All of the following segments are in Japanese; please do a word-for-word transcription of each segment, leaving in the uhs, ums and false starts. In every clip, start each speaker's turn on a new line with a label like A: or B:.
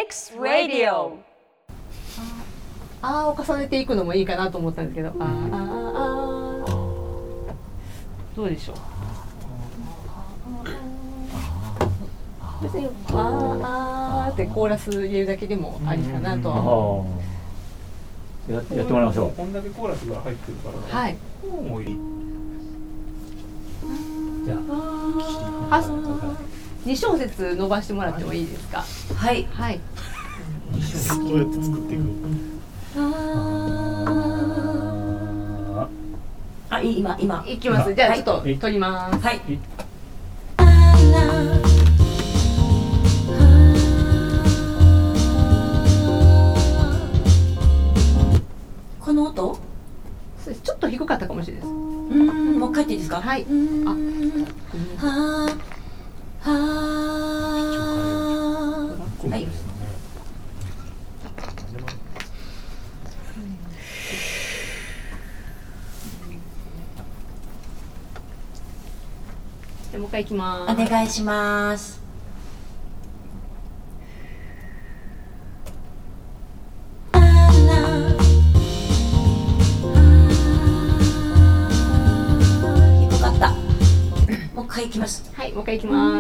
A: X Radio。
B: あーを重ねていくのもいいかなと思ったんですけど、あーあーあーどうでしょう。別にあーあーってコーラス入れるだけでもありかなとは思
C: う。や, やってもらいましょう。
D: こんだけコーラスが入ってるから、
B: はい。
D: もういい。
C: じゃ
B: あ、に小節伸ばしてもらってもいいですか。
A: はい
B: はい。
D: どうやって作っていくの？
A: あ、今今
B: いきます。じゃあちょっと取ります。
A: はい。この音？
B: そうです。ちょっと低かったかもしれないです。
A: うん、もう一回言っていいですか？
B: はい。あ、
A: はあ、はあ、はい。
B: もう一回いきます。
A: お願いします。低かった。もう一回いきます。
B: はい、もう一回いきます。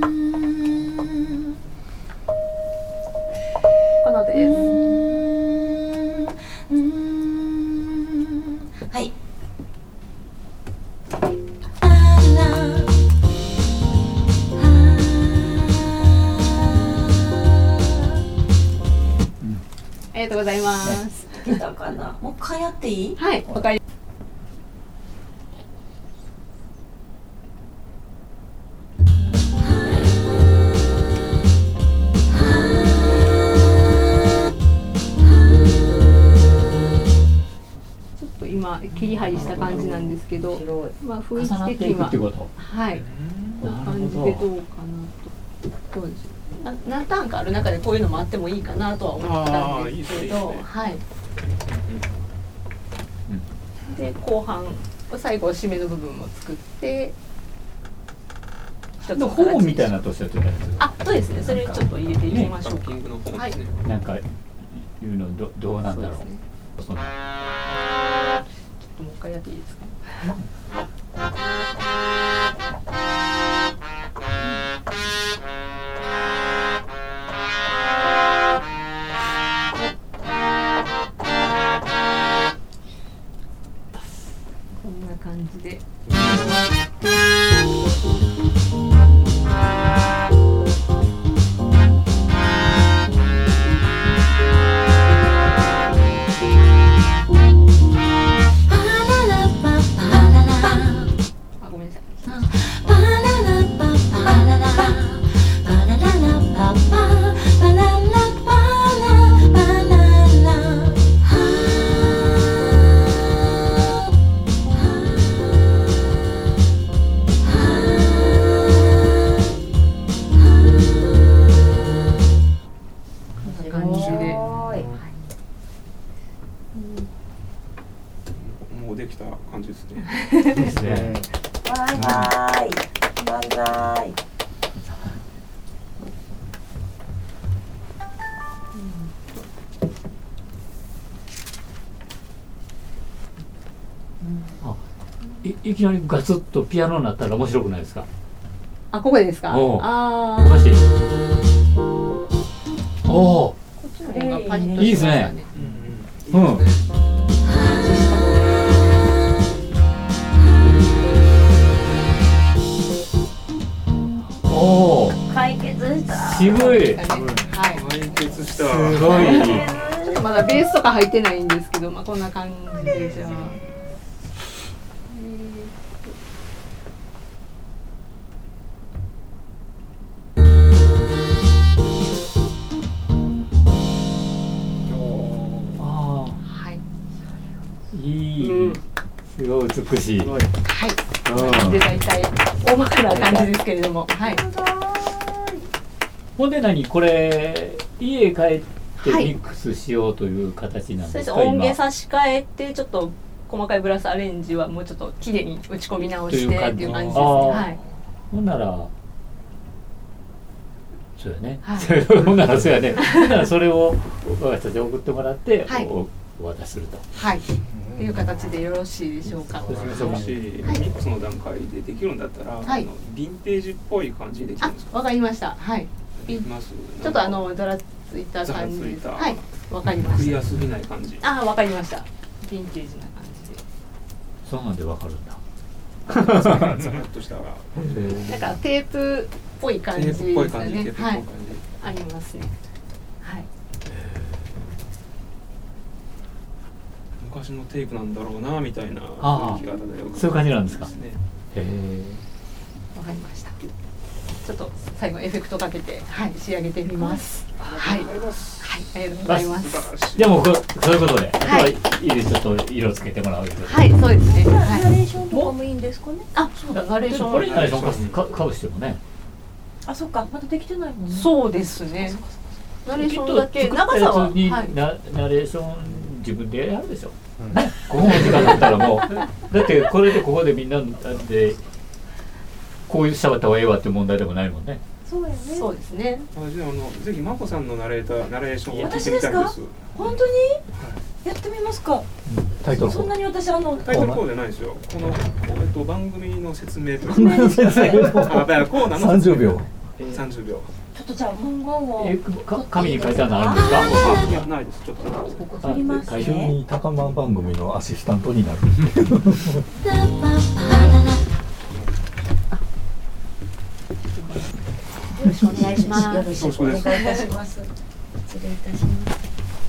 B: この音です。
A: はい。
B: ありがとうございます。
A: いけたかな。もう一回やっていい？
B: はい、わかり。ちょっと今切り張りした感じなんですけど、まあ雰囲気的には、はい、こういう感じでどうかなと。どうでしょう。何ターンかある中でこういうのもあってもいいかなとは思ったんですけど、はい。で後半最後締めの部分も作って、
C: ちょっと本みたいなとしてるやつ。
B: あ、そうですね。それちょっと入れていきましょうか。
D: はい。
C: なんかいうのどどうなんだろう。ちょっともう
B: 一回やっていいですか。こんな感じで。
D: もうできた感じですね。
C: ですね。
A: バイバイ。バイバイ。
C: あ、い, いきなりガツッとピアノになったら面白くないですか？
B: あ、ここでですか？
C: ああ。おかしい。おお。いいですね。うん。おお。
A: 解決した。
C: 渋い。
B: はい。
D: 解決した。
C: すごい。
B: ちょっとまだベースとか入ってないんですけど、まあこんな感じでじゃあ。
C: いい、うん、すごい美しい。はい。
B: うん、で大体大まかな感じですけれども、はい。
C: ほんで何これ家帰ってミックスしようという形なんですか？
B: はい、そうです。音源差し替えてちょっと細かいブラスアレンジはもうちょっと綺麗に打ち込み直してっていう感じですね。はい。
C: ほんならそうやね、
B: はい、
C: ほんならそうやねほんならそれを私たち送ってもらって、はい、お, お渡しすると
B: はいっていう形でよろしいでしょうか。
D: もしミックスの段階でできるんだったら、はい、あのヴィンテージっぽい感じでできるんですか。
B: わかりました。はい。
D: できます。
B: ちょっとあのざらついた感じです。はい。わかりました。
D: クリアすぎない感じ。
B: ああ、わかりました。ヴィンテージな感じで。
C: そうなんでわかるんだ。
D: ざらっとしたら。
B: なんかテープっぽい感じですね。
D: テープっぽい感じ。
B: はい。ありますね。はい。
D: 昔のテープなんだろうなみたいな雰囲気が漂う。
C: そういう感じなんですか。
D: ね、
C: へえ。
B: わかりました。ちょっと最後エフェクトかけて、はい、仕上げてみます。はい、はい、ありがとうございます。
C: じゃあもうそういうことで、はい、いいです。ちょっと色つけてもらう。
B: はい、そうですね。
A: ナレーションとかもいいんですかね。
B: あ、そうだ、ナレーション。
C: これナレーションかかぶしてもね。
A: あ、そっか、まだできてないもんね。
B: そうですね。ナレーションだけ長さは
C: にナレーション自分でやるでしょ。ここの時間だったらもうだってこれでここでみんなでこういう喋った方がええわっていう問題でもないもんね。
B: そうやね。そうですね。
D: あ、じゃああのぜひ真子さんのナレーターナレーションを聞いて
A: 私ですか。本当に、はい、やってみますか。
C: タイトル
A: そんなに私あの
D: タイトルコードじゃないですよ。このえっと番組の説明とか。
A: 説明ですか。
D: あ、だコーナーの
C: さんじゅうびょう。
D: さんじゅうびょう。
A: ちょっとじゃあ文言を
C: えか紙に書いてあるのあるんですか。
D: あ、いやないです。ちょっと
A: ここ取りますね。
E: 急に高間番組のアシスタントになる。
A: よろしくお願いします。よろしくお願いいたします。失礼いたします。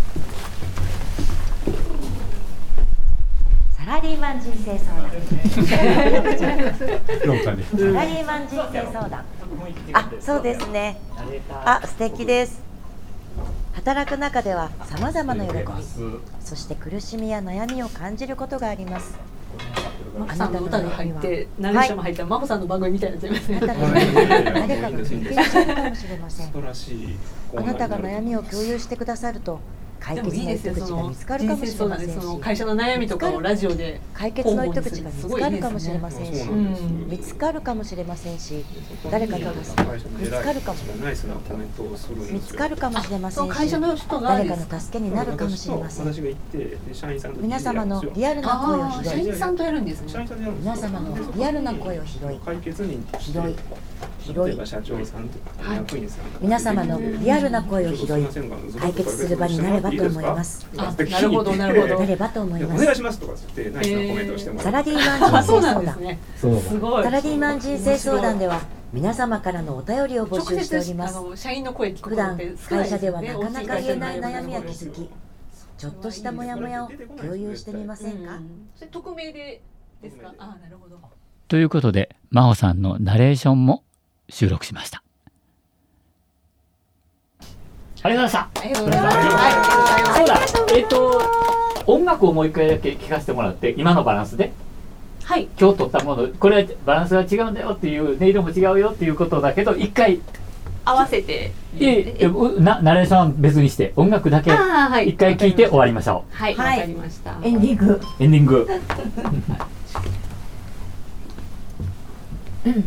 A: サラリーマン人生相談。サラリーマン人生相談。あ、そうですね。あ、素敵です。働く中では様々な喜び、そして苦しみや悩みを感じることがあります。
B: マコさんの歌に入ってナレーションも入ったマコさんの番組みたいになっちゃいますね。
A: 誰かが経験しているかもしれません。
D: 素晴らしい。
A: あなたが悩みを共有してくださると解決の糸口が見つかるかもしれませんし、
B: その会社の悩みとかをラジオで
A: 解決の糸口が見つかるかもしれませんし、見つかるかもしれませんし、誰かが見つかるかも見つかるかもしれませんし、誰かの助けになるかもしれません。皆様のリアルな声を拾い、皆様のリアルな声を拾い、拾い。広い皆様のリアルな声を拾い解決する場になればと思います。
B: あ、なるほどなるほど。
A: なればと思います。
D: お願いしますとかってナイスなコメントをしてもらう。
A: サラリーマン人生相談。
B: すごい。
A: サラリーマン人生相談では皆様からのお便りを募集しております。普段会社ではなかなか言えない悩みや気づき、ちょっとしたモヤモヤを共有してみませんか。
B: それ匿名でですか。あ、なるほど。
C: ということで真帆さんのナレーションも収録しました。ありがとうございました。
B: ありがとうございます。
C: そうだ、えっと音楽をもう一回だけ聞かせてもらって、今のバランスで、はい、今日撮ったもの、これはバランスが違うんだよっていう、音色も違うよっていうことだけど、一回
B: 合わせて、
C: ええなナレーションは別にして音楽だけ一回聞いて終わりましょう。
B: はい、わかりました。
A: エンディング。
C: エンディング。
A: うん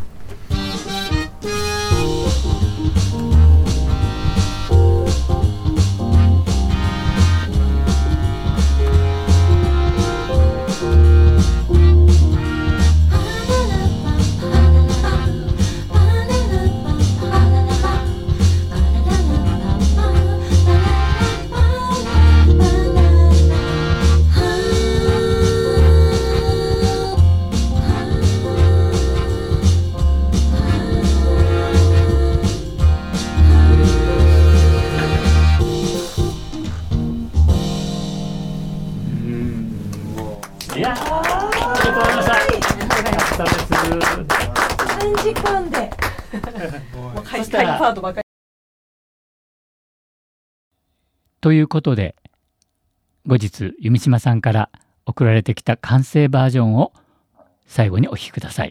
C: いやー、ありがとうございました。
A: さんじかんで。
B: もう開始パートばかり。
C: ということで、後日弓島さんから送られてきた完成バージョンを最後にお聴きください。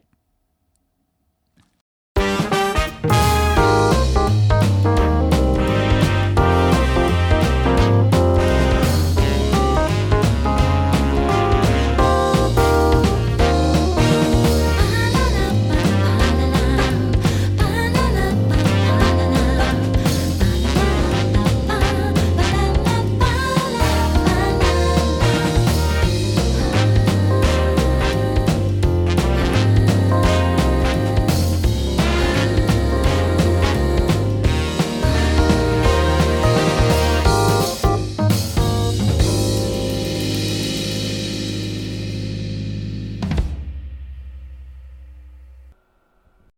F: 「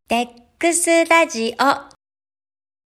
A: テックスラジオ